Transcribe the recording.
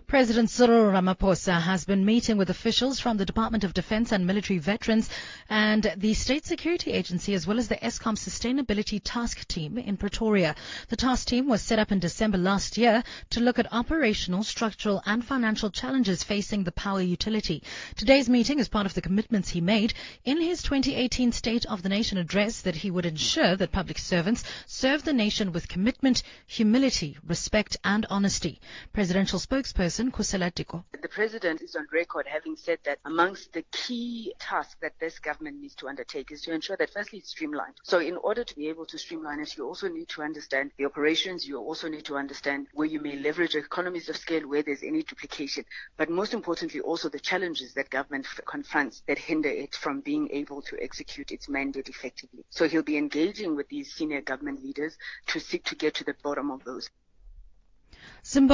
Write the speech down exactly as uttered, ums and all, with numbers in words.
President Cyril Ramaphosa has been meeting with officials from the Department of Defense and Military Veterans and the State Security Agency, as well as the Eskom Sustainability Task Team in Pretoria. The task team was set up in December last year to look at operational, structural and financial challenges facing the power utility. Today's meeting is part of the commitments he made in his twenty eighteen State of the Nation address that he would ensure that public servants serve the nation with commitment, humility, respect and honesty. Presidential spokesperson Kusela Tiko. The President is on record having said that amongst the key tasks that this government needs to undertake is to ensure that firstly it's streamlined. So in order to be able to streamline it, you also need to understand the operations. You also need to understand where you may leverage economies of scale, where there's any duplication. But most importantly, also the challenges that government confronts that hinder it from being able to execute its mandate effectively. So he'll be engaging with these senior government leaders to seek to get to the bottom of those. Zimbabwe